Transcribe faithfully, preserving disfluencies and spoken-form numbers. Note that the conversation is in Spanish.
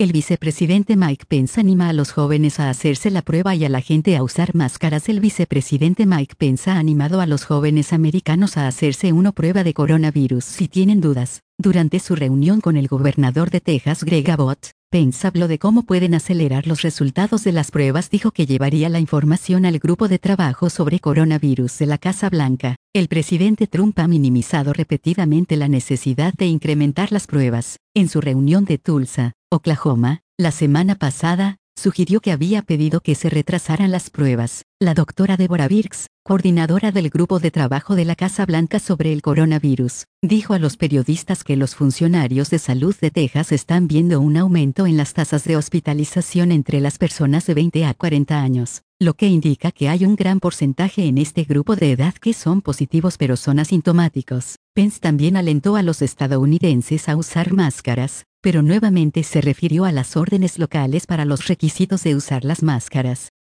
El vicepresidente Mike Pence anima a los jóvenes a hacerse la prueba y a la gente a usar máscaras. El vicepresidente Mike Pence ha animado a los jóvenes americanos a hacerse una prueba de coronavirus si tienen dudas. Durante su reunión con el gobernador de Texas, Greg Abbott, Pence habló de cómo pueden acelerar los resultados de las pruebas. Dijo que llevaría la información al grupo de trabajo sobre coronavirus de la Casa Blanca. El presidente Trump ha minimizado repetidamente la necesidad de incrementar las pruebas. En su reunión de Tulsa, Oklahoma, la semana pasada, sugirió que había pedido que se retrasaran las pruebas. La doctora Deborah Birx, coordinadora del grupo de trabajo de la Casa Blanca sobre el coronavirus, dijo a los periodistas que los funcionarios de salud de Texas están viendo un aumento en las tasas de hospitalización entre las personas de veinte a cuarenta años, lo que indica que hay un gran porcentaje en este grupo de edad que son positivos pero son asintomáticos. Pence también alentó a los estadounidenses a usar máscaras, pero nuevamente se refirió a las órdenes locales para los requisitos de usar las máscaras.